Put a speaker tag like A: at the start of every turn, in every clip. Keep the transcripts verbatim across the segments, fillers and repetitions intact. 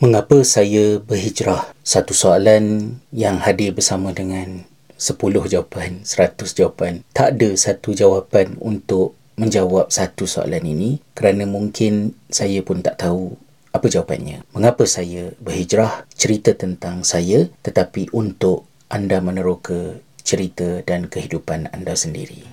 A: Mengapa saya berhijrah? Satu soalan yang hadir bersama dengan sepuluh jawapan, seratus jawapan. Tak ada satu jawapan untuk menjawab satu soalan ini kerana mungkin saya pun tak tahu apa jawapannya. Mengapa saya berhijrah? Cerita tentang saya, tetapi untuk anda meneroka cerita dan kehidupan anda sendiri.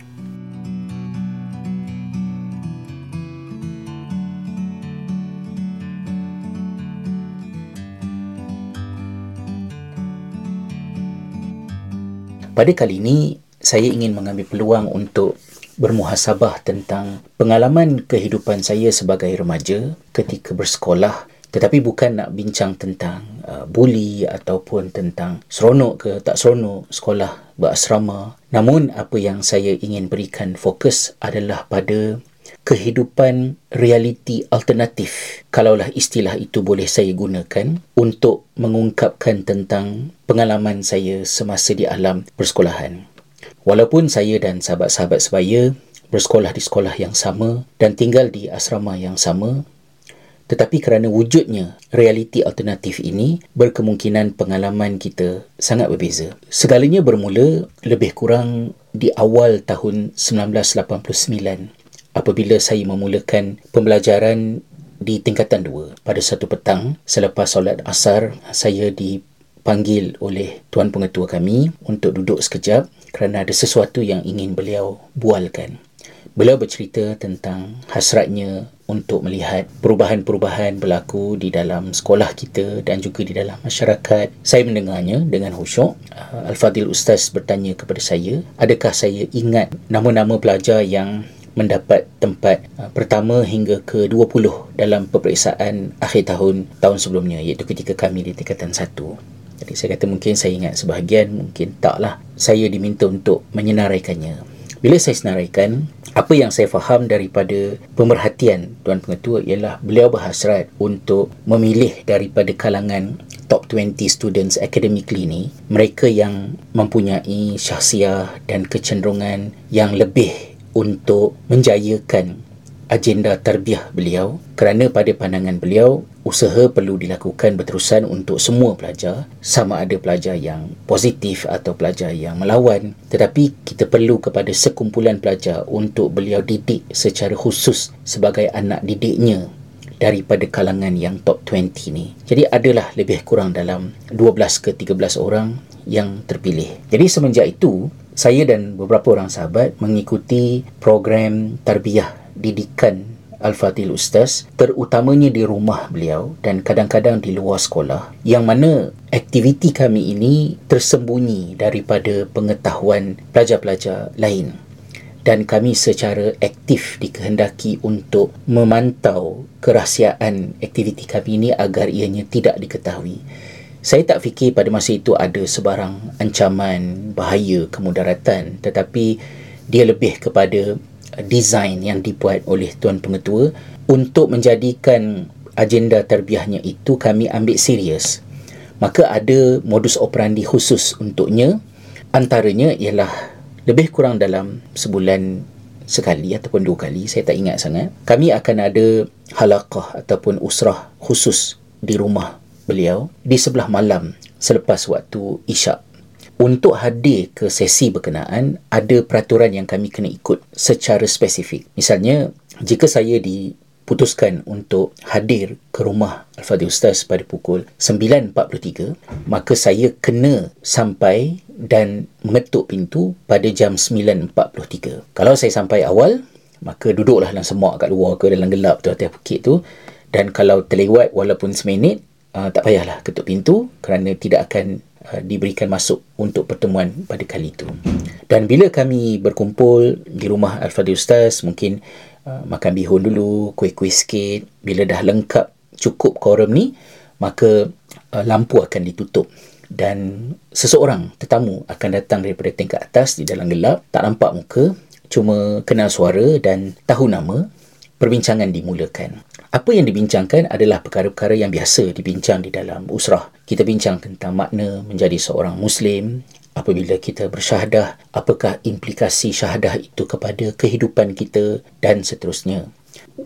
A: Pada kali ini, saya ingin mengambil peluang untuk bermuhasabah tentang pengalaman kehidupan saya sebagai remaja ketika bersekolah, tetapi bukan nak bincang tentang uh, buli ataupun tentang seronok ke tak seronok sekolah berasrama. Namun, apa yang saya ingin berikan fokus adalah pada kehidupan realiti alternatif, kalaulah istilah itu boleh saya gunakan, untuk mengungkapkan tentang pengalaman saya semasa di alam persekolahan. Walaupun saya dan sahabat-sahabat sebaya bersekolah di sekolah yang sama dan tinggal di asrama yang sama, tetapi kerana wujudnya realiti alternatif ini, berkemungkinan pengalaman kita sangat berbeza. Segalanya bermula lebih kurang di awal tahun sembilan belas lapan puluh sembilan, apabila saya memulakan pembelajaran di tingkatan dua. Pada satu petang, selepas solat asar, saya dipanggil oleh Tuan Pengetua kami untuk duduk sekejap kerana ada sesuatu yang ingin beliau bualkan. Beliau bercerita tentang hasratnya untuk melihat perubahan-perubahan berlaku di dalam sekolah kita dan juga di dalam masyarakat. Saya mendengarnya dengan khusyuk. Al-Fadhil Ustaz bertanya kepada saya, adakah saya ingat nama-nama pelajar yang mendapat tempat uh, pertama hingga ke dua puluh dalam peperiksaan akhir tahun tahun sebelumnya, iaitu ketika kami di tingkatan satu. Jadi saya kata mungkin saya ingat sebahagian, mungkin taklah. Saya diminta untuk menyenaraikannya. Bila saya senaraikan, apa yang saya faham daripada pemerhatian Tuan Pengetua ialah beliau berhasrat untuk memilih daripada kalangan top dua puluh students academically ni, mereka yang mempunyai syahsiah dan kecenderungan yang lebih untuk menjayakan agenda tarbiyah beliau, kerana pada pandangan beliau, usaha perlu dilakukan berterusan untuk semua pelajar, sama ada pelajar yang positif atau pelajar yang melawan, tetapi kita perlu kepada sekumpulan pelajar untuk beliau didik secara khusus sebagai anak didiknya daripada kalangan yang top dua puluh ni. Jadi adalah lebih kurang dalam dua belas ke tiga belas orang yang terpilih. Jadi semenjak itu, saya dan beberapa orang sahabat mengikuti program tarbiyah didikan Al-Fadhil Ustaz, terutamanya di rumah beliau dan kadang-kadang di luar sekolah, yang mana aktiviti kami ini tersembunyi daripada pengetahuan pelajar-pelajar lain. Dan kami secara aktif dikehendaki untuk memantau kerahsiaan aktiviti kami ini agar ianya tidak diketahui. Saya tak fikir pada masa itu ada sebarang ancaman, bahaya, kemudaratan, tetapi dia lebih kepada desain yang dibuat oleh Tuan Pengetua untuk menjadikan agenda tarbiyahnya itu kami ambil serius. Maka ada modus operandi khusus untuknya, antaranya ialah lebih kurang dalam sebulan sekali ataupun dua kali, saya tak ingat sangat, kami akan ada halaqah ataupun usrah khusus di rumah beliau di sebelah malam selepas waktu isyak. Untuk hadir ke sesi berkenaan, ada peraturan yang kami kena ikut secara spesifik. Misalnya, jika saya diputuskan untuk hadir ke rumah Al-Fadhil Ustaz pada pukul sembilan empat puluh tiga, maka saya kena sampai dan mengetuk pintu pada jam sembilan empat puluh tiga. Kalau saya sampai awal, maka duduklah dalam semak kat luar ke dalam gelap tu atas bukit tu. Dan kalau terlewat walaupun seminit, Uh, tak payahlah ketuk pintu kerana tidak akan uh, diberikan masuk untuk pertemuan pada kali itu. Dan bila kami berkumpul di rumah Al-Fadhil Ustaz, mungkin uh, makan bihun dulu, kuih-kuih sikit. Bila dah lengkap cukup quorum ni, maka uh, lampu akan ditutup dan seseorang tetamu akan datang daripada tingkat atas di dalam gelap, tak nampak muka, cuma kenal suara dan tahu nama. Perbincangan dimulakan. Apa yang dibincangkan adalah perkara-perkara yang biasa dibincang di dalam usrah. Kita bincang tentang makna menjadi seorang Muslim, apabila kita bersyahadah, apakah implikasi syahadah itu kepada kehidupan kita dan seterusnya.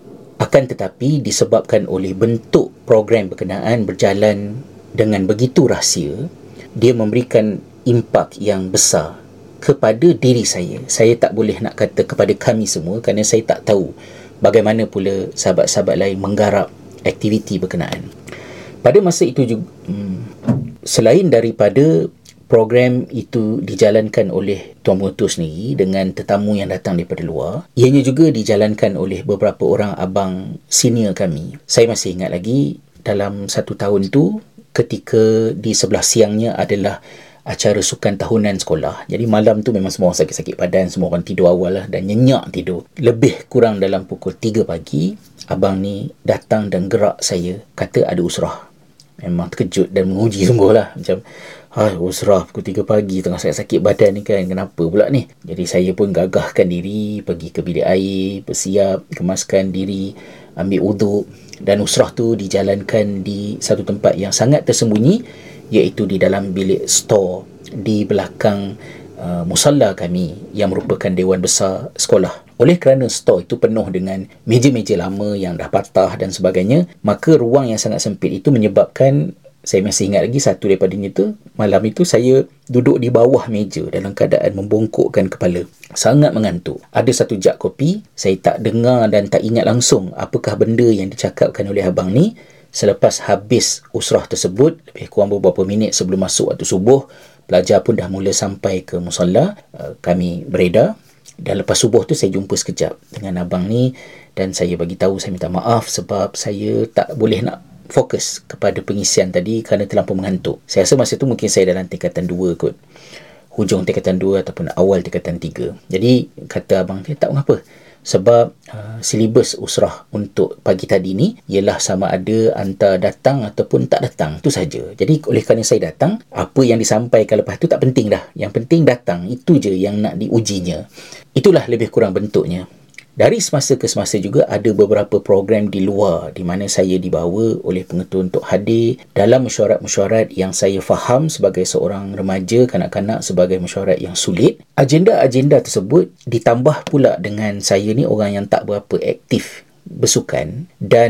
A: Akan tetapi disebabkan oleh bentuk program berkenaan berjalan dengan begitu rahsia, dia memberikan impak yang besar kepada diri saya. Saya tak boleh nak kata kepada kami semua kerana saya tak tahu bagaimana pula sahabat-sahabat lain menggarap aktiviti berkenaan. Pada masa itu juga, hmm, selain daripada program itu dijalankan oleh Tuan Pengetua sendiri dengan tetamu yang datang daripada luar, ianya juga dijalankan oleh beberapa orang abang senior kami. Saya masih ingat lagi dalam satu tahun tu, ketika di sebelah siangnya adalah acara sukan tahunan sekolah. Jadi malam tu memang semua orang sakit-sakit badan, semua orang tidur awal lah dan nyenyak tidur. Lebih kurang dalam pukul tiga pagi, abang ni datang dan gerak saya, kata ada usrah. Memang terkejut dan menguji sungguh lah. Macam, ha, usrah pukul tiga pagi tengah sakit-sakit badan ni kan, kenapa pula ni? Jadi saya pun gagahkan diri, pergi ke bilik air, bersiap, kemaskan diri, ambil uduk. Dan usrah tu dijalankan di satu tempat yang sangat tersembunyi, iaitu di dalam bilik store di belakang uh, musalla kami yang merupakan Dewan Besar sekolah. Oleh kerana store itu penuh dengan meja-meja lama yang dah patah dan sebagainya, maka ruang yang sangat sempit itu menyebabkan, saya masih ingat lagi satu daripadanya tu, malam itu saya duduk di bawah meja dalam keadaan membongkokkan kepala. Sangat mengantuk. Ada satu jug kopi, saya tak dengar dan tak ingat langsung apakah benda yang dicakapkan oleh abang ni. Selepas habis usrah tersebut, lebih kurang beberapa minit sebelum masuk waktu subuh, pelajar pun dah mula sampai ke musalla. Uh, kami beredar. Dan lepas subuh tu saya jumpa sekejap dengan abang ni dan saya bagi tahu saya minta maaf sebab saya tak boleh nak fokus kepada pengisian tadi kerana terlampau mengantuk. Saya rasa masa tu mungkin saya dalam tingkatan dua kot. Hujung tingkatan dua ataupun awal tingkatan tiga. Jadi kata abang dia, tak mengapa. Sebab uh, silibus usrah untuk pagi tadi ni ialah sama ada hantar datang ataupun tak datang. Itu saja. Jadi oleh kerana saya datang, apa yang disampaikan lepas tu tak penting dah. Yang penting datang. Itu je yang nak diujinya. Itulah lebih kurang bentuknya. Dari semasa ke semasa juga ada beberapa program di luar di mana saya dibawa oleh pengetua untuk hadir dalam mesyuarat-mesyuarat yang saya faham sebagai seorang remaja kanak-kanak sebagai mesyuarat yang sulit. Agenda-agenda tersebut ditambah pula dengan saya ni orang yang tak berapa aktif bersukan dan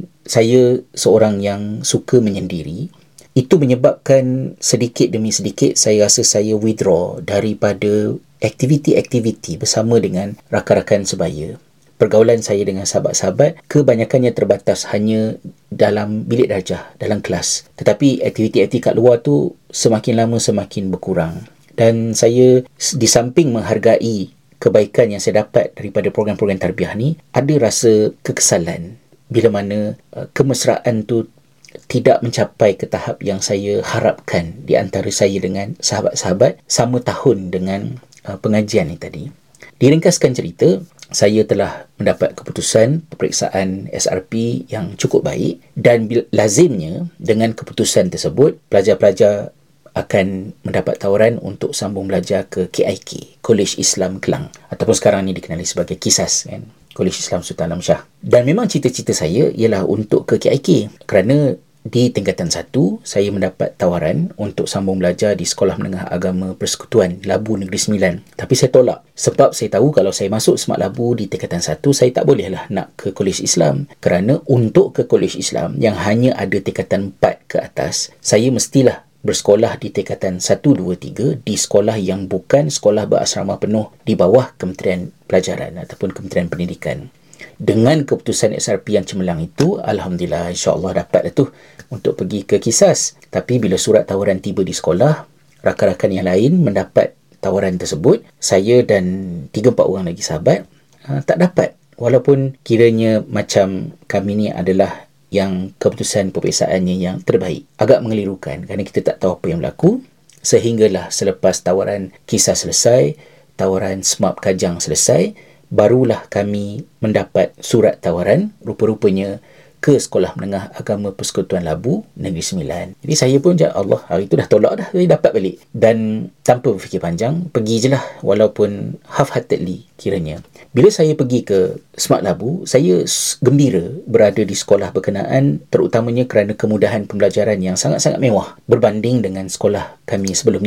A: saya seorang yang suka menyendiri. Itu menyebabkan sedikit demi sedikit saya rasa saya withdraw daripada aktiviti-aktiviti bersama dengan rakan-rakan sebaya. Pergaulan saya dengan sahabat-sahabat kebanyakannya terbatas hanya dalam bilik darjah, dalam kelas. Tetapi aktiviti-aktiviti kat luar tu semakin lama semakin berkurang. Dan saya di samping menghargai kebaikan yang saya dapat daripada program-program tarbiyah ni, ada rasa kekesalan bila mana uh, kemesraan tu tidak mencapai ke tahap yang saya harapkan di antara saya dengan sahabat-sahabat sama tahun dengan uh, pengajian ni tadi. Diringkaskan cerita, saya telah mendapat keputusan peperiksaan S R P yang cukup baik dan lazimnya dengan keputusan tersebut, pelajar-pelajar akan mendapat tawaran untuk sambung belajar ke K I K, College Islam Kelang, ataupun sekarang ni dikenali sebagai KISAS kan, College Islam Sultan Ahmad Shah. Dan memang cita-cita saya ialah untuk ke K I K kerana di tingkatan satu saya mendapat tawaran untuk sambung belajar di Sekolah Menengah Agama Persekutuan Labu Negeri Sembilan. Tapi saya tolak sebab saya tahu kalau saya masuk Semak Labu di tingkatan satu saya tak bolehlah nak ke Kolej Islam kerana untuk ke Kolej Islam yang hanya ada tingkatan empat ke atas, saya mestilah bersekolah di tingkatan satu, dua, tiga di sekolah yang bukan sekolah berasrama penuh di bawah Kementerian Pelajaran ataupun Kementerian Pendidikan. Dengan keputusan S R P yang cemerlang itu, Alhamdulillah, insyaAllah dapatlah tu untuk pergi ke KISAS. Tapi bila surat tawaran tiba di sekolah, rakan-rakan yang lain mendapat tawaran tersebut. Saya dan tiga empat orang lagi sahabat uh, tak dapat. Walaupun kiranya macam kami ni adalah yang keputusan peperiksaannya yang terbaik. Agak mengelirukan kerana kita tak tahu apa yang berlaku. Sehinggalah selepas tawaran KISAS selesai, tawaran S M A P Kajang selesai, barulah kami mendapat surat tawaran rupa-rupanya ke Sekolah Menengah Agama Persekutuan Labu Negeri Sembilan. Jadi saya pun, ya Allah, hari tu dah tolak dah, saya dapat balik. Dan tanpa berfikir panjang, pergi je lah walaupun half-heartedly kiranya. Bila saya pergi ke Smart Labu, saya gembira berada di sekolah berkenaan terutamanya kerana kemudahan pembelajaran yang sangat-sangat mewah berbanding dengan sekolah kami sebelumnya.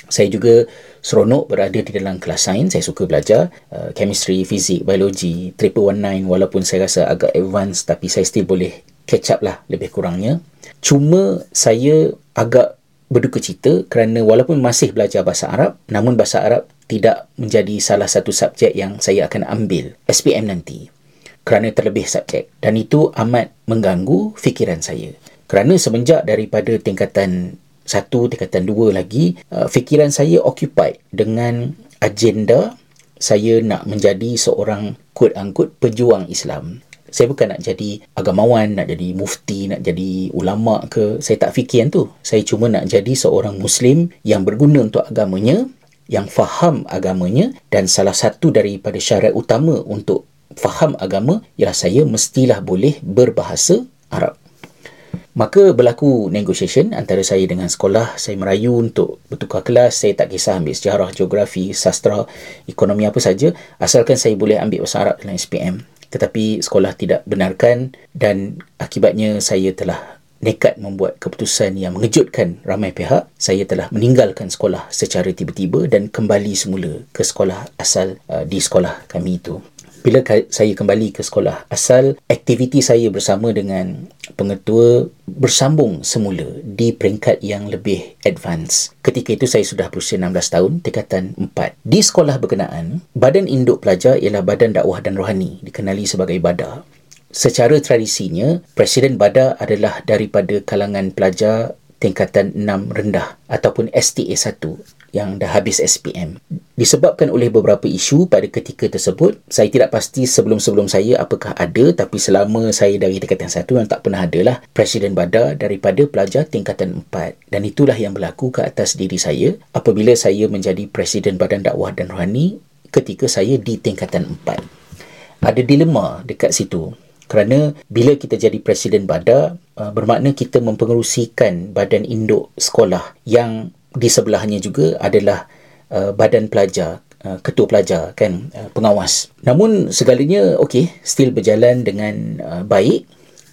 A: Saya juga seronok berada di dalam kelas sains. Saya suka belajar uh, chemistry, fizik, biologi, triple one nine, walaupun saya rasa agak advance tapi saya still boleh catch up lah lebih kurangnya. Cuma saya agak berduka cita kerana walaupun masih belajar bahasa Arab, namun bahasa Arab tidak menjadi salah satu subjek yang saya akan ambil S P M nanti kerana terlebih subjek, dan itu amat mengganggu fikiran saya. Kerana semenjak daripada tingkatan satu, tingkatan dua lagi, uh, fikiran saya occupied dengan agenda saya nak menjadi seorang quote-unquote pejuang Islam. Saya bukan nak jadi agamawan, nak jadi mufti, nak jadi ulama ke. Saya tak fikir yang tu. Saya cuma nak jadi seorang Muslim yang berguna untuk agamanya, yang faham agamanya, dan salah satu daripada syarat utama untuk faham agama ialah saya mestilah boleh berbahasa Arab. Maka berlaku negotiation antara saya dengan sekolah. Saya merayu untuk bertukar kelas. Saya tak kisah ambil sejarah, geografi, sastra, ekonomi apa saja, asalkan saya boleh ambil bahasa Arab dalam S P M. Tetapi sekolah tidak benarkan, dan akibatnya saya telah nekat membuat keputusan yang mengejutkan ramai pihak. Saya telah meninggalkan sekolah secara tiba-tiba dan kembali semula ke sekolah asal uh, di sekolah kami itu. Bila saya kembali ke sekolah asal, aktiviti saya bersama dengan pengetua bersambung semula di peringkat yang lebih advance. Ketika itu saya sudah berusia enam belas tahun, tingkatan empat. Di sekolah berkenaan, Badan Induk Pelajar ialah Badan Dakwah dan Rohani, dikenali sebagai BADA. Secara tradisinya, Presiden BADA adalah daripada kalangan pelajar tingkatan enam rendah ataupun S T A satu yang dah habis S P M. Disebabkan oleh beberapa isu pada ketika tersebut, saya tidak pasti sebelum-sebelum saya apakah ada, tapi selama saya dari tingkatan satu yang tak pernah adalah Presiden BADA daripada pelajar tingkatan empat. Dan itulah yang berlaku ke atas diri saya apabila saya menjadi Presiden Badan Dakwah dan Rohani ketika saya di tingkatan empat. Ada dilema dekat situ. Kerana bila kita jadi Presiden BADA, uh, bermakna kita mempengerusikan badan induk sekolah yang di sebelahnya juga adalah uh, badan pelajar, uh, ketua pelajar kan, uh, pengawas. Namun segalanya okey, still berjalan dengan uh, baik.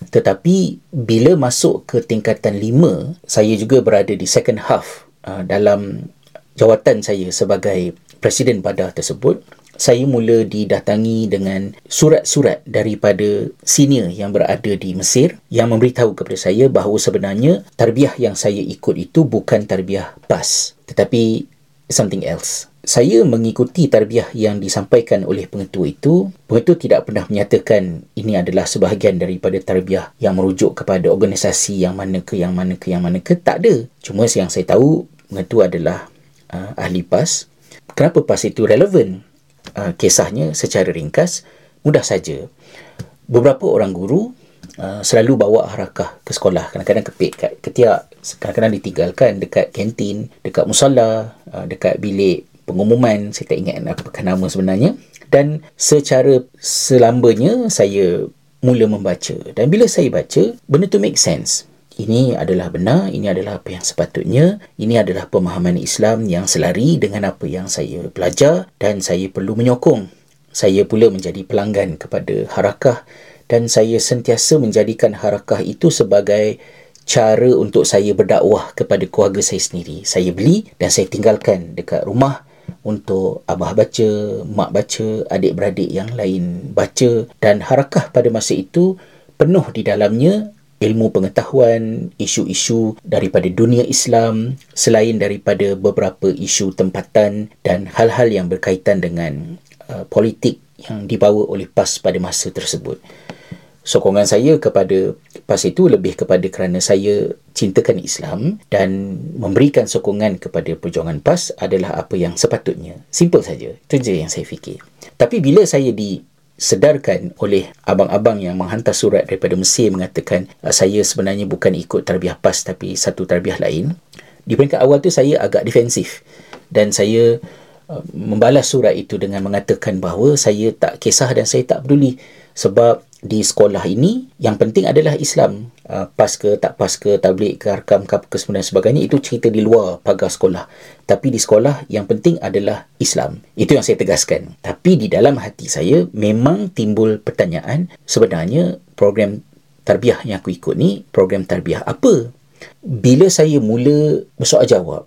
A: Tetapi bila masuk ke tingkatan lima, saya juga berada di second half uh, dalam jawatan saya sebagai Presiden BADA tersebut. Saya mula didatangi dengan surat-surat daripada senior yang berada di Mesir yang memberitahu kepada saya bahawa sebenarnya tarbiyah yang saya ikut itu bukan tarbiyah P A S, tetapi something else. Saya mengikuti tarbiyah yang disampaikan oleh pengetua itu. Pengetua tidak pernah menyatakan ini adalah sebahagian daripada tarbiyah yang merujuk kepada organisasi yang mana ke yang mana ke yang mana ke. Tak ada. Cuma yang saya tahu, pengetua adalah uh, ahli P A S. Kenapa P A S itu relevan? Uh, kisahnya secara ringkas, mudah saja. Beberapa orang guru uh, selalu bawa harakah ke sekolah. Kadang-kadang kepit kat ketiak, kadang-kadang ditinggalkan dekat kantin, dekat musalla, uh, dekat bilik pengumuman. Saya tak ingat apakah nama sebenarnya. Dan secara selambanya saya mula membaca. Dan bila saya baca, benda tu make sense. Ini adalah benar, ini adalah apa yang sepatutnya, ini adalah pemahaman Islam yang selari dengan apa yang saya belajar, dan saya perlu menyokong. Saya pula menjadi pelanggan kepada harakah, dan saya sentiasa menjadikan harakah itu sebagai cara untuk saya berdakwah kepada keluarga saya sendiri. Saya beli dan saya tinggalkan dekat rumah untuk abah baca, mak baca, adik-beradik yang lain baca, dan harakah pada masa itu penuh di dalamnya ilmu pengetahuan, isu-isu daripada dunia Islam, selain daripada beberapa isu tempatan dan hal-hal yang berkaitan dengan uh, politik yang dibawa oleh P A S pada masa tersebut. Sokongan saya kepada P A S itu lebih kepada kerana saya cintakan Islam, dan memberikan sokongan kepada perjuangan P A S adalah apa yang sepatutnya. Simple saja. Itu je yang saya fikir. Tapi bila saya di sedarkan oleh abang-abang yang menghantar surat daripada Mesir mengatakan uh, saya sebenarnya bukan ikut tarbiyah P A S tapi satu tarbiyah lain, di peringkat awal tu saya agak defensif, dan saya uh, membalas surat itu dengan mengatakan bahawa saya tak kisah dan saya tak peduli, sebab di sekolah ini yang penting adalah Islam. uh, P A S ke tak P A S ke, tabligh ke, harkam ke, ke dan sebagainya, itu cerita di luar pagar sekolah. Tapi di sekolah yang penting adalah Islam. Itu yang saya tegaskan. Tapi di dalam hati saya memang timbul pertanyaan, sebenarnya program tarbiyah yang aku ikut ni program tarbiyah apa? Bila saya mula bersoal jawab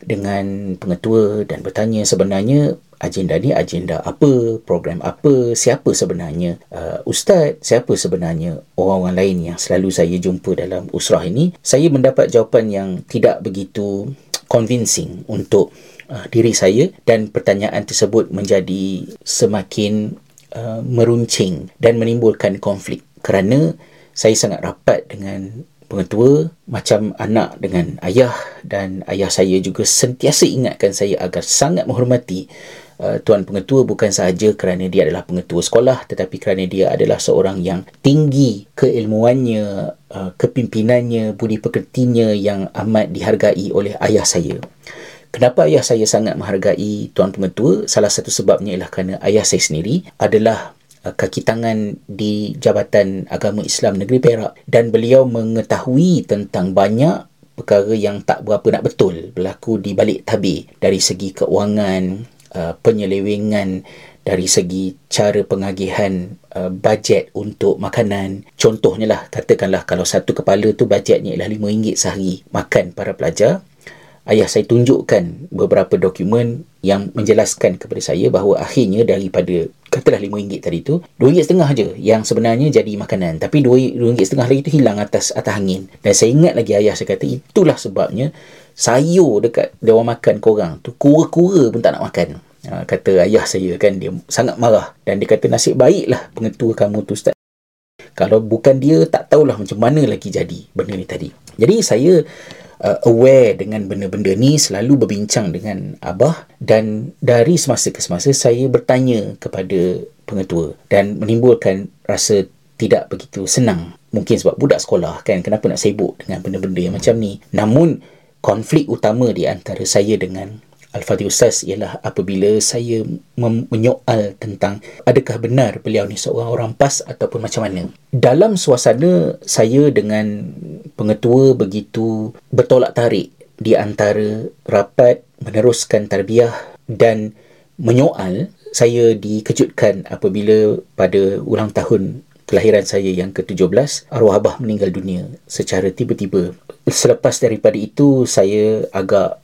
A: dengan pengetua dan bertanya sebenarnya agenda ni agenda apa, program apa, siapa sebenarnya uh, ustaz, siapa sebenarnya orang-orang lain yang selalu saya jumpa dalam usrah ini. Saya mendapat jawapan yang tidak begitu convincing untuk uh, diri saya, dan pertanyaan tersebut menjadi semakin uh, meruncing dan menimbulkan konflik kerana saya sangat rapat dengan pengetua macam anak dengan ayah, dan ayah saya juga sentiasa ingatkan saya agar sangat menghormati uh, Tuan Pengetua, bukan sahaja kerana dia adalah pengetua sekolah, tetapi kerana dia adalah seorang yang tinggi keilmuannya, uh, kepimpinannya, budi pekertinya yang amat dihargai oleh ayah saya. Kenapa ayah saya sangat menghargai Tuan Pengetua? Salah satu sebabnya ialah kerana ayah saya sendiri adalah kaki tangan di Jabatan Agama Islam Negeri Perak, dan beliau mengetahui tentang banyak perkara yang tak berapa nak betul berlaku di balik tabir, dari segi keuangan, uh, penyelewengan, dari segi cara pengagihan uh, bajet untuk makanan. Contohnya lah, katakanlah kalau satu kepala tu bajetnya ialah lima ringgit sehari makan para pelajar, ayah saya tunjukkan beberapa dokumen yang menjelaskan kepada saya bahawa akhirnya daripada katalah lima ringgit tadi tu, dua ringgit setengah je yang sebenarnya jadi makanan, tapi dua ringgit setengah lagi tu hilang atas atas angin. Dan saya ingat lagi ayah saya kata itulah sebabnya sayur dekat dewan makan korang tu kura-kura pun tak nak makan. Ha, kata ayah saya kan, dia sangat marah dan dia kata nasib baiklah pengetua kamu tu ustaz, kalau bukan dia tak tahulah macam mana lagi jadi benda ni tadi. Jadi saya Uh, aware dengan benda-benda ni, selalu berbincang dengan abah, dan dari semasa ke semasa saya bertanya kepada pengetua dan menimbulkan rasa tidak begitu senang. Mungkin sebab budak sekolah kan, kenapa nak sibuk dengan benda-benda yang macam ni. Namun konflik utama di antara saya dengan Al-Fadhil Ustaz ialah apabila saya mem- menyoal tentang adakah benar beliau ni seorang orang PAS ataupun macam mana. Dalam suasana saya dengan pengetua begitu bertolak tarik di antara rapat meneruskan tarbiyah dan menyoal, saya dikejutkan apabila pada ulang tahun kelahiran saya yang ke tujuh belas, arwah abah meninggal dunia secara tiba-tiba. Selepas daripada itu, saya agak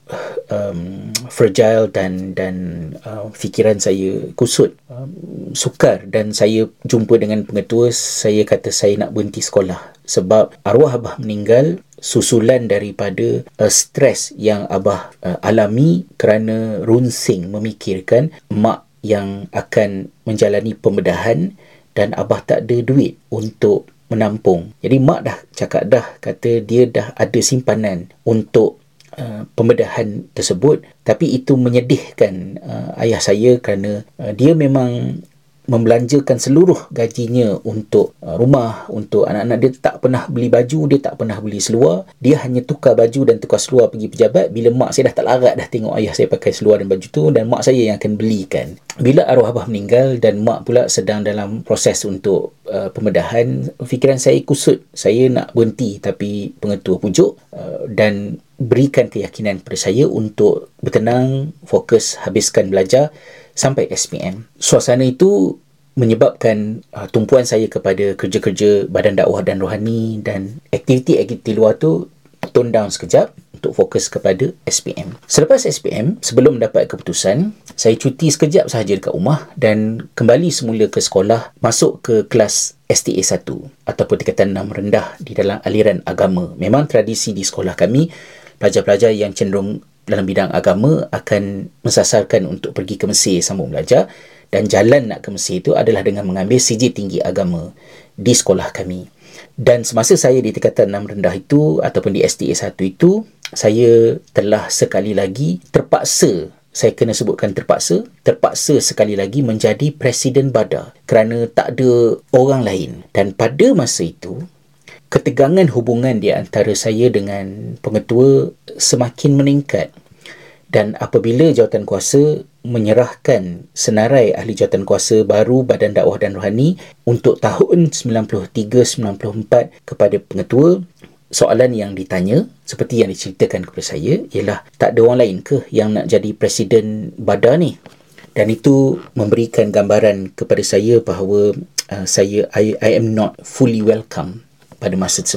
A: um, fragile dan dan uh, fikiran saya kusut, um, sukar, dan saya jumpa dengan pengetua. Saya kata saya nak berhenti sekolah sebab arwah abah meninggal susulan daripada uh, stres yang abah uh, alami kerana runsing memikirkan mak yang akan menjalani pembedahan dan abah tak ada duit untuk menampung. Jadi mak dah cakap dah, kata dia dah ada simpanan untuk uh, pembedahan tersebut, tapi itu menyedihkan uh, ayah saya kerana uh, dia memang membelanjakan seluruh gajinya untuk uh, rumah, untuk anak-anak dia. Tak pernah beli baju, dia tak pernah beli seluar, dia hanya tukar baju dan tukar seluar pergi pejabat. Bila mak saya dah tak larat dah tengok ayah saya pakai seluar dan baju tu, dan mak saya yang akan belikan. Bila arwah abah meninggal dan mak pula sedang dalam proses untuk uh, pembedahan, fikiran saya kusut. Saya nak berhenti, tapi pengetua pujuk uh, dan berikan keyakinan kepada saya untuk bertenang, fokus, habiskan belajar sampai S P M. Suasana itu menyebabkan uh, tumpuan saya kepada kerja-kerja badan dakwah dan rohani dan aktiviti-aktiviti luar tu tone down sekejap untuk fokus kepada S P M. Selepas S P M, sebelum mendapat keputusan, saya cuti sekejap sahaja dekat rumah dan kembali semula ke sekolah, masuk ke kelas S T A satu ataupun tingkatan enam rendah di dalam aliran agama. Memang tradisi di sekolah kami, pelajar-pelajar yang cenderung dalam bidang agama akan mensasarkan untuk pergi ke Mesir sambung belajar, dan jalan nak ke Mesir itu adalah dengan mengambil C J tinggi agama di sekolah kami. Dan semasa saya di tingkatan enam rendah itu ataupun di S T A satu itu, saya telah sekali lagi terpaksa, saya kena sebutkan terpaksa, terpaksa sekali lagi menjadi Presiden Bada kerana tak ada orang lain. Dan pada masa itu, ketegangan hubungan di antara saya dengan pengetua semakin meningkat. Dan apabila jawatan kuasa menyerahkan senarai ahli jawatan kuasa baru Badan Dakwah dan Rohani untuk tahun sembilan puluh tiga sembilan puluh empat kepada pengetua, soalan yang ditanya seperti yang diceritakan kepada saya ialah, tak ada orang lain ke yang nak jadi Presiden Bada ni? Dan itu memberikan gambaran kepada saya bahawa uh, saya I, I am not fully welcome pada masa tersebut.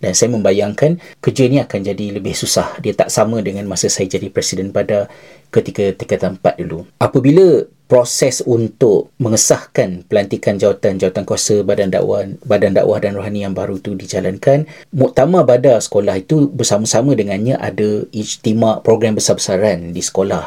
A: Dan saya membayangkan kerja ni akan jadi lebih susah. Dia tak sama dengan masa saya jadi Presiden pada ketika tingkatan empat dulu. Apabila proses untuk mengesahkan pelantikan jawatan-jawatan kuasa Badan Dakwah, Badan Dakwah dan Rohani yang baru itu dijalankan, Muktamar Badar sekolah itu bersama-sama dengannya ada ijtima' program besar-besaran di sekolah.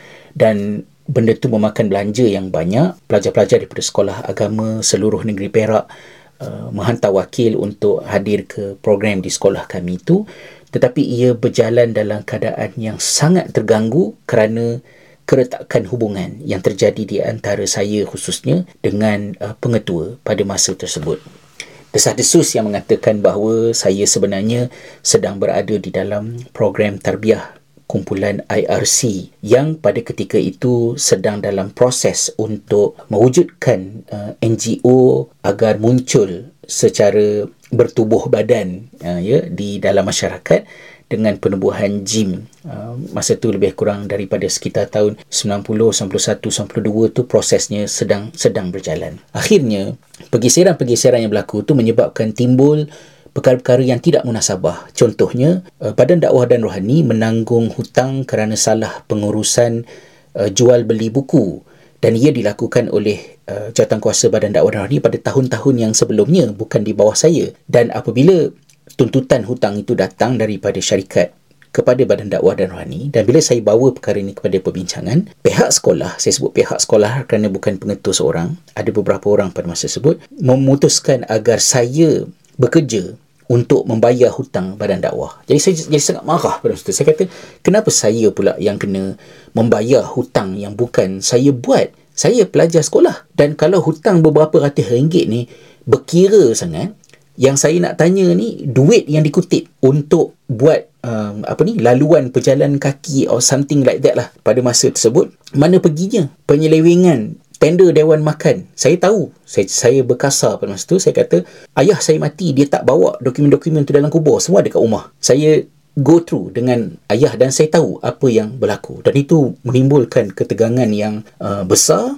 A: Dan benda tu memakan belanja yang banyak. Pelajar-pelajar daripada sekolah agama seluruh negeri Perak Uh, menghantar wakil untuk hadir ke program di sekolah kami itu, tetapi ia berjalan dalam keadaan yang sangat terganggu kerana keretakan hubungan yang terjadi di antara saya khususnya dengan uh, pengetua pada masa tersebut. Desas-desus yang mengatakan bahawa saya sebenarnya sedang berada di dalam program tarbiyah kumpulan I R C yang pada ketika itu sedang dalam proses untuk mewujudkan uh, N G O agar muncul secara bertubuh badan uh, ya di dalam masyarakat dengan penubuhan gym. Uh, masa tu lebih kurang daripada sekitar tahun sembilan puluh, sembilan puluh satu, sembilan puluh dua tu prosesnya sedang sedang berjalan. Akhirnya pergeseran-pergeseran yang berlaku tu menyebabkan timbul perkara-perkara yang tidak munasabah. Contohnya, Badan Dakwah dan Rohani menanggung hutang kerana salah pengurusan uh, jual beli buku, dan ia dilakukan oleh uh, jawatankuasa Badan Dakwah dan Rohani pada tahun-tahun yang sebelumnya, bukan di bawah saya. Dan apabila tuntutan hutang itu datang daripada syarikat kepada Badan Dakwah dan Rohani, dan bila saya bawa perkara ini kepada perbincangan, pihak sekolah, saya sebut pihak sekolah kerana bukan pengetua seorang, ada beberapa orang pada masa tersebut, memutuskan agar saya bekerja untuk membayar hutang Badan Dakwah. Jadi saya jadi sangat marah pada masa itu. Saya kata, kenapa saya pula yang kena membayar hutang yang bukan saya buat? Saya pelajar sekolah. Dan kalau hutang beberapa ratus ringgit ni berkira sangat, yang saya nak tanya ni duit yang dikutip untuk buat um, apa ni laluan pejalan kaki or something like that lah pada masa tersebut, mana perginya? Penyelewengan tender Dewan Makan. Saya tahu. Saya, saya berkasar pada masa tu. Saya kata, ayah saya mati, dia tak bawa dokumen-dokumen tu dalam kubur. Semua ada kat rumah. Saya go through dengan ayah dan saya tahu apa yang berlaku. Dan itu menimbulkan ketegangan yang uh, besar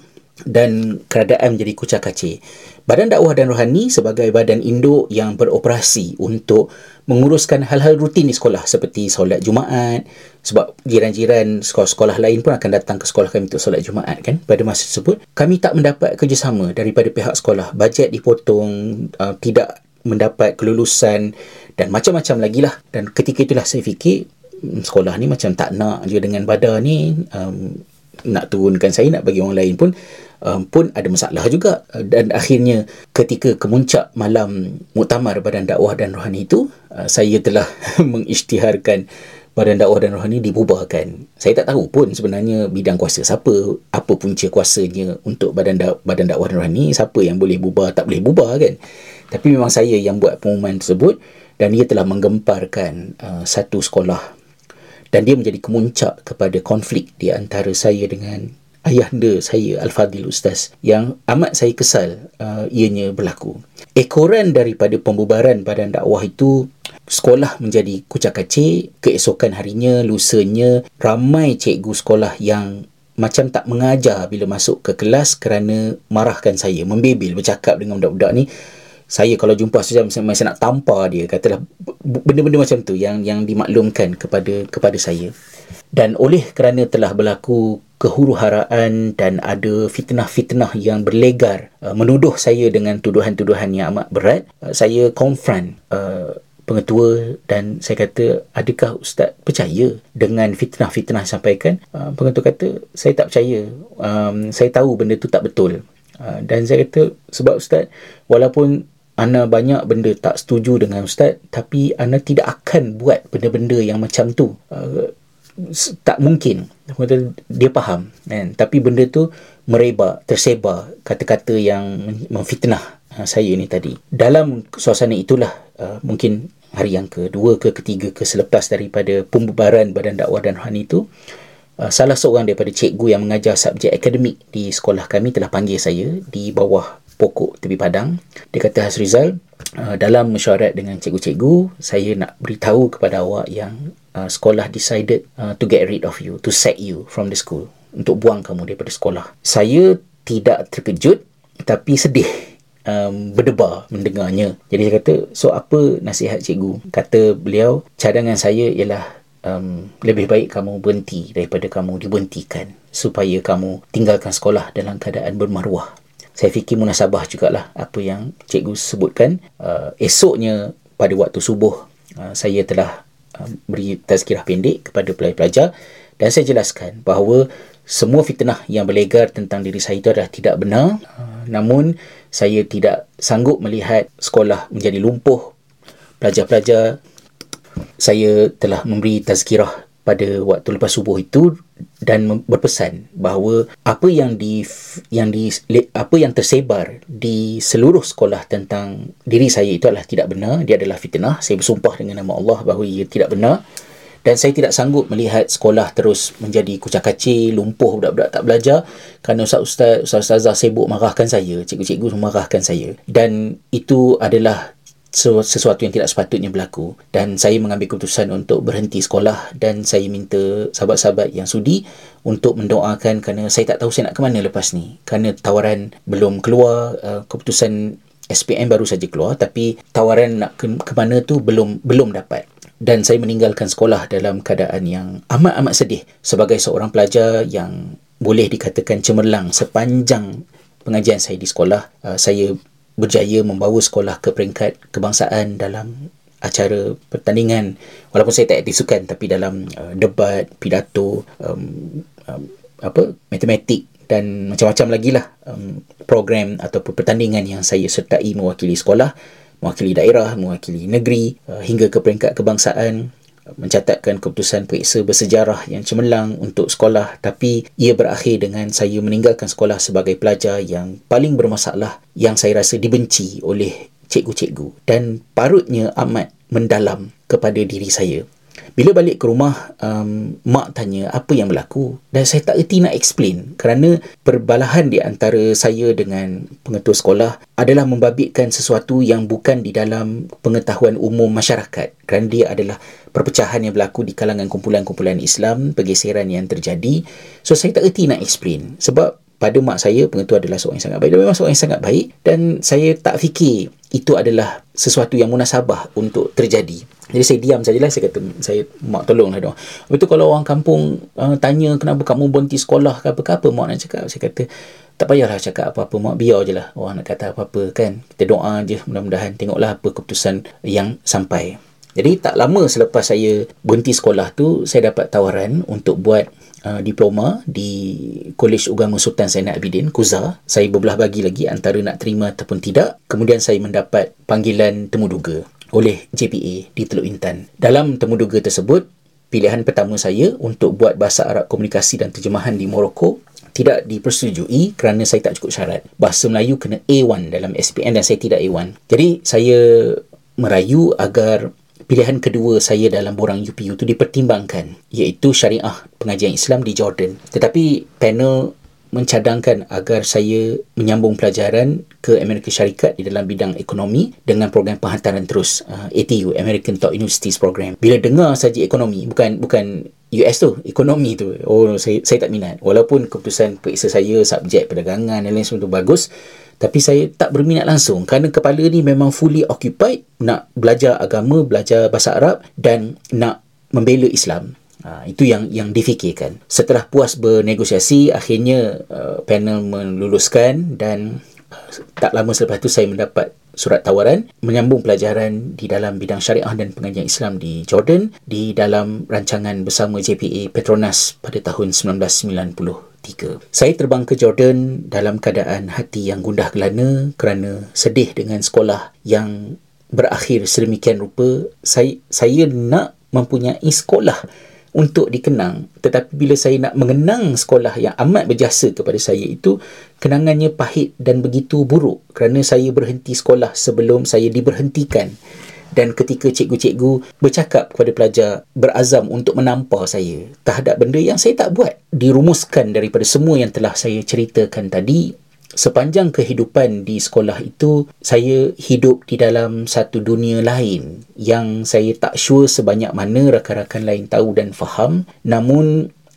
A: dan keadaan menjadi kucak-kacir. Badan Dakwah dan Rohani sebagai badan induk yang beroperasi untuk menguruskan hal-hal rutin di sekolah seperti solat Jumaat, sebab jiran-jiran sekolah-sekolah lain pun akan datang ke sekolah kami untuk solat Jumaat kan. Pada masa tersebut, kami tak mendapat kerjasama daripada pihak sekolah. Bajet dipotong, uh, tidak mendapat kelulusan dan macam-macam lagi lah. Dan ketika itulah saya fikir, sekolah ni macam tak nak je dengan Badar ni, um, nak turunkan saya, nak bagi orang lain pun um, pun ada masalah juga. Dan akhirnya ketika kemuncak malam Muktamar Badan Dakwah dan Rohani itu, uh, saya telah mengisytiharkan Badan Dakwah dan Rohani dibubarkan. Saya tak tahu pun sebenarnya bidang kuasa siapa, apa punca kuasanya untuk Badan da- Badan Dakwah dan Rohani, siapa yang boleh bubar, tak boleh bubar kan. Tapi memang saya yang buat pengumuman tersebut, dan ia telah menggemparkan uh, satu sekolah, dan dia menjadi kemuncak kepada konflik di antara saya dengan ayahanda saya, Al-Fadhil Ustaz, yang amat saya kesal uh, ianya berlaku. Ekoran daripada pembubaran Badan Dakwah itu, sekolah menjadi kucak-kacir. Keesokan harinya, lusanya, ramai cikgu sekolah yang macam tak mengajar bila masuk ke kelas kerana marahkan saya, membebel, bercakap dengan budak-budak ni. Saya kalau jumpa saja saya, saya nak tampar dia, katalah benda-benda macam tu yang yang dimaklumkan kepada kepada saya. Dan oleh kerana telah berlaku kehuru-haraan dan ada fitnah-fitnah yang berlegar uh, menuduh saya dengan tuduhan-tuduhan yang amat berat, uh, saya confront uh, pengetua dan saya kata, adakah Ustaz percaya dengan fitnah-fitnah yang disampaikan? Uh, pengetua kata, saya tak percaya. Um, saya tahu benda tu tak betul. Uh, dan saya kata, sebab Ustaz, walaupun Ana banyak benda tak setuju dengan Ustaz, tapi Ana tidak akan buat benda-benda yang macam tu. Uh, tak mungkin. Dia faham kan? Tapi benda tu merebak, tersebar kata-kata yang memfitnah uh, saya ni tadi. Dalam suasana itulah, uh, mungkin hari yang kedua ke ketiga ke selepas daripada pembubaran Badan Dakwah dan Rohani itu, uh, salah seorang daripada cikgu yang mengajar subjek akademik di sekolah kami telah panggil saya di bawah pokok tepi padang. Dia kata, Hasrizal, uh, dalam mesyuarat dengan cikgu-cikgu, saya nak beritahu kepada awak yang uh, sekolah decided uh, to get rid of you, to sack you from the school, untuk buang kamu daripada sekolah. Saya tidak terkejut, tapi sedih um, berdebar mendengarnya. Jadi saya kata, so apa nasihat cikgu? Kata beliau, cadangan saya ialah um, lebih baik kamu berhenti daripada kamu diberhentikan, supaya kamu tinggalkan sekolah dalam keadaan bermaruah. Saya fikir munasabah jugalah apa yang cikgu sebutkan. Uh, esoknya pada waktu subuh, uh, saya telah uh, beri tazkirah pendek kepada pelajar-pelajar dan saya jelaskan bahawa semua fitnah yang berlegar tentang diri saya itu adalah tidak benar. Uh, namun saya tidak sanggup melihat sekolah menjadi lumpuh. Pelajar-pelajar, saya telah memberi tazkirah pada waktu lepas subuh itu dan berpesan bahawa apa yang di yang di apa yang tersebar di seluruh sekolah tentang diri saya itu adalah tidak benar, dia adalah fitnah. Saya bersumpah dengan nama Allah bahawa ia tidak benar dan saya tidak sanggup melihat sekolah terus menjadi kucak-kacir, lumpuh, budak-budak tak belajar kerana ustaz-ustaz, ustaz-ustazah sibuk marahkan saya, cikgu-cikgu marahkan saya, dan itu adalah sesuatu yang tidak sepatutnya berlaku. Dan saya mengambil keputusan untuk berhenti sekolah dan saya minta sahabat-sahabat yang sudi untuk mendoakan kerana saya tak tahu saya nak ke mana lepas ni, kerana tawaran belum keluar, uh, keputusan S P M baru saja keluar, tapi tawaran nak ke, ke mana tu belum belum dapat. Dan saya meninggalkan sekolah dalam keadaan yang amat-amat sedih sebagai seorang pelajar yang boleh dikatakan cemerlang sepanjang pengajian saya di sekolah. Uh, saya berjaya membawa sekolah ke peringkat kebangsaan dalam acara pertandingan, walaupun saya tak aktif sukan, tapi dalam uh, debat, pidato, um, um, apa matematik dan macam-macam lagi lah um, program ataupun pertandingan yang saya sertai mewakili sekolah, mewakili daerah, mewakili negeri, uh, hingga ke peringkat kebangsaan, mencatatkan keputusan periksa bersejarah yang cemerlang untuk sekolah. Tapi ia berakhir dengan saya meninggalkan sekolah sebagai pelajar yang paling bermasalah, yang saya rasa dibenci oleh cikgu-cikgu dan parutnya amat mendalam kepada diri saya. Bila balik ke rumah, um, mak tanya apa yang berlaku dan saya tak erti nak explain kerana perbalahan di antara saya dengan pengetua sekolah adalah membabitkan sesuatu yang bukan di dalam pengetahuan umum masyarakat, kerana dia adalah perpecahan yang berlaku di kalangan kumpulan-kumpulan Islam, pergeseran yang terjadi. So saya tak erti nak explain sebab pada mak saya, pengetua adalah seorang yang sangat baik. Dia memang seorang yang sangat baik dan saya tak fikir itu adalah sesuatu yang munasabah untuk terjadi. Jadi saya diam sajalah. Saya kata, saya, mak tolonglah dong. Lepas tu kalau orang kampung uh, tanya kenapa kamu berhenti sekolah ke apa-apa, mak nak cakap, saya kata tak payahlah cakap apa-apa mak, biar je lah orang nak kata apa-apa kan. Kita doa je, mudah-mudahan tengoklah apa keputusan yang sampai. Jadi tak lama selepas saya berhenti sekolah tu, saya dapat tawaran untuk buat Uh, diploma di Kolej Agama Sultan Zainal Abidin, Kuza. Saya berbelah bagi lagi antara nak terima ataupun tidak. Kemudian saya mendapat panggilan temuduga oleh J P A di Teluk Intan. Dalam temuduga tersebut, pilihan pertama saya untuk buat bahasa Arab komunikasi dan terjemahan di Morocco tidak dipersetujui kerana saya tak cukup syarat. Bahasa Melayu kena A one dalam S P M dan saya tidak A one. Jadi saya merayu agar pilihan kedua saya dalam borang U P U itu dipertimbangkan, iaitu syariah pengajian Islam di Jordan. Tetapi panel mencadangkan agar saya menyambung pelajaran ke Amerika Syarikat di dalam bidang ekonomi dengan program penghantaran terus, uh, A T U, American Top Universities Program. Bila dengar saja ekonomi, bukan bukan U S tu, ekonomi tu, oh saya saya tak minat. Walaupun keputusan periksa saya subjek perdagangan dan lain sebagainya bagus, tapi saya tak berminat langsung kerana kepala ni memang fully occupied nak belajar agama, belajar bahasa Arab dan nak membela Islam. Ha, itu yang yang difikirkan. Setelah puas bernegosiasi, akhirnya uh, panel meluluskan dan uh, tak lama selepas itu saya mendapat surat tawaran menyambung pelajaran di dalam bidang syariah dan pengajian Islam di Jordan di dalam rancangan bersama J P A Petronas pada tahun sembilan belas sembilan puluh tiga. Saya terbang ke Jordan dalam keadaan hati yang gundah gelana kerana sedih dengan sekolah yang berakhir sedemikian rupa. Saya saya nak mempunyai sekolah untuk dikenang, tetapi bila saya nak mengenang sekolah yang amat berjasa kepada saya itu, kenangannya pahit dan begitu buruk kerana saya berhenti sekolah sebelum saya diberhentikan. Dan ketika cikgu-cikgu bercakap kepada pelajar, berazam untuk menampar saya terhadap benda yang saya tak buat, dirumuskan daripada semua yang telah saya ceritakan tadi, sepanjang kehidupan di sekolah itu, saya hidup di dalam satu dunia lain yang saya tak sure sebanyak mana rakan-rakan lain tahu dan faham. Namun,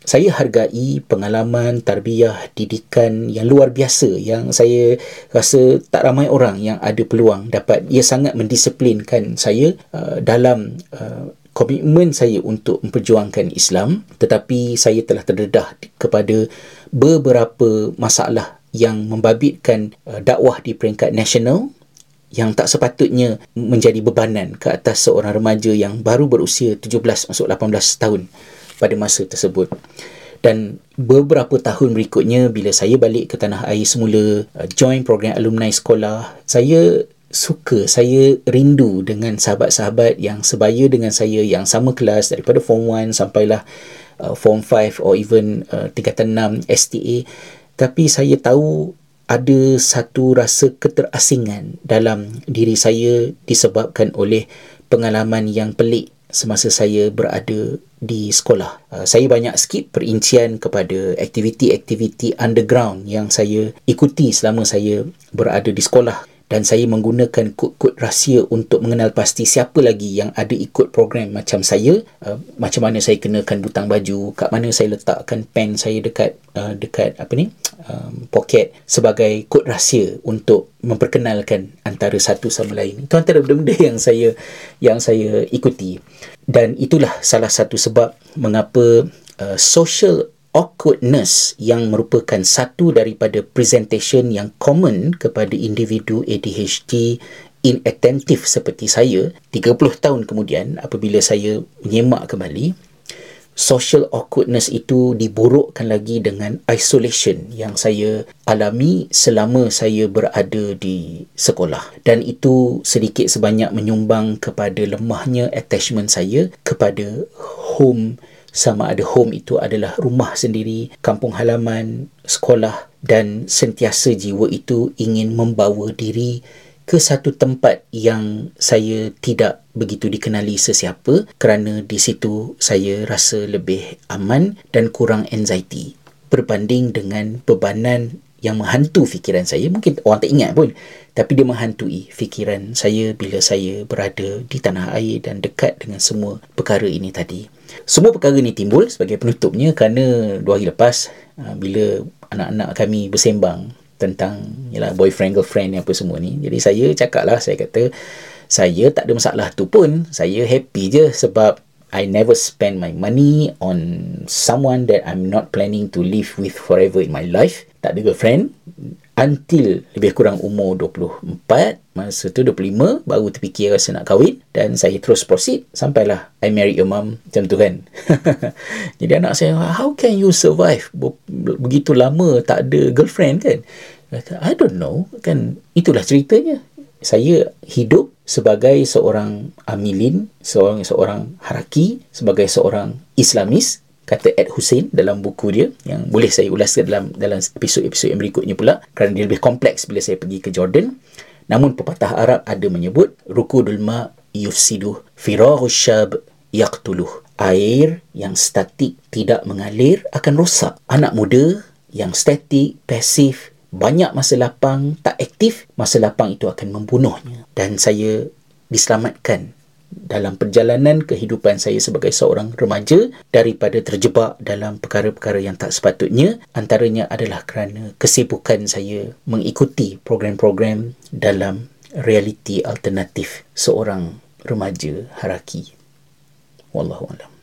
A: saya hargai pengalaman, tarbiyah, didikan yang luar biasa yang saya rasa tak ramai orang yang ada peluang dapat. Ia sangat mendisiplinkan saya uh, dalam uh, komitmen saya untuk memperjuangkan Islam, tetapi saya telah terdedah kepada beberapa masalah yang membabitkan uh, dakwah di peringkat nasional yang tak sepatutnya menjadi bebanan ke atas seorang remaja yang baru berusia tujuh belas masuk lapan belas tahun pada masa tersebut. Dan beberapa tahun berikutnya, bila saya balik ke tanah air semula, uh, join program alumni sekolah, saya suka, saya rindu dengan sahabat-sahabat yang sebaya dengan saya, yang sama kelas daripada form one sampailah uh, form five or even uh, tingkatan enam S T A. Tapi saya tahu ada satu rasa keterasingan dalam diri saya disebabkan oleh pengalaman yang pelik semasa saya berada di sekolah. Uh, saya banyak sikit perincian kepada aktiviti-aktiviti underground yang saya ikuti selama saya berada di sekolah, dan saya menggunakan kod-kod rahsia untuk mengenal pasti siapa lagi yang ada ikut program macam saya. Uh, macam mana saya kenakan butang baju, kat mana saya letakkan pen saya dekat uh, dekat apa ni um, poket sebagai kod rahsia untuk memperkenalkan antara satu sama lain. Itu antara benda-benda yang saya yang saya ikuti. Dan itulah salah satu sebab mengapa uh, social awkwardness yang merupakan satu daripada presentation yang common kepada individu A D H D inattentive seperti saya, tiga puluh tahun kemudian apabila saya menyemak kembali, social awkwardness itu diburukkan lagi dengan isolation yang saya alami selama saya berada di sekolah. Dan itu sedikit sebanyak menyumbang kepada lemahnya attachment saya kepada home, sama ada home itu adalah rumah sendiri, kampung halaman, sekolah, dan sentiasa jiwa itu ingin membawa diri ke satu tempat yang saya tidak begitu dikenali sesiapa, kerana di situ saya rasa lebih aman dan kurang anxiety berbanding dengan bebanan yang menghantu fikiran saya. Mungkin orang tak ingat pun, tapi dia menghantui fikiran saya bila saya berada di tanah air dan dekat dengan semua perkara ini tadi. Semua perkara ini timbul sebagai penutupnya kerana dua hari lepas bila anak-anak kami bersembang tentang yalah, boyfriend, girlfriend apa semua ni. Jadi saya cakap lah, saya kata saya tak ada masalah tu pun. Saya happy je sebab I never spend my money on someone that I'm not planning to live with forever in my life. Tak ada girlfriend until lebih kurang umur dua puluh empat. Masa tu dua puluh lima baru terfikir rasa nak kahwin, dan saya terus proceed sampailah I married your mum, macam tu kan. Jadi anak saya, how can you survive begitu lama tak ada girlfriend kan? I don't know kan, itulah ceritanya. Saya hidup sebagai seorang amilin, seorang seorang haraki, sebagai seorang Islamis, kata Ed Hussein dalam buku dia, yang boleh saya ulas dalam dalam episod-episod yang berikutnya pula kerana dia lebih kompleks bila saya pergi ke Jordan. Namun pepatah Arab ada menyebut rukudul ma yufsiduh, firaghush syab yaqtuluh. Air yang statik tidak mengalir akan rosak. Anak muda yang statik, pasif, banyak masa lapang, tak aktif, masa lapang itu akan membunuhnya. Dan saya diselamatkan dalam perjalanan kehidupan saya sebagai seorang remaja daripada terjebak dalam perkara-perkara yang tak sepatutnya. Antaranya adalah kerana kesibukan saya mengikuti program-program dalam realiti alternatif seorang remaja haraki. Wallahu a'lam.